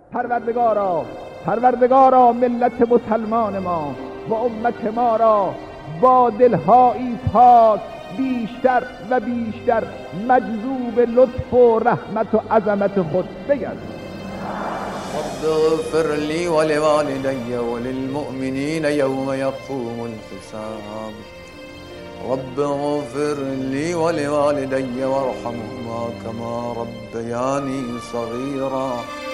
پروردگارا ملت مسلمان ما و امت ما را با دلهایی پاک بیشتر و بیشتر مجذوب لطف و رحمت و عظمت خود بگرد. رب اغفر لي ولوالدي وللمؤمنين يوم يقوم الحساب. رب اغفر لي ولوالدي وارحمهما كما ربياني صغيرا.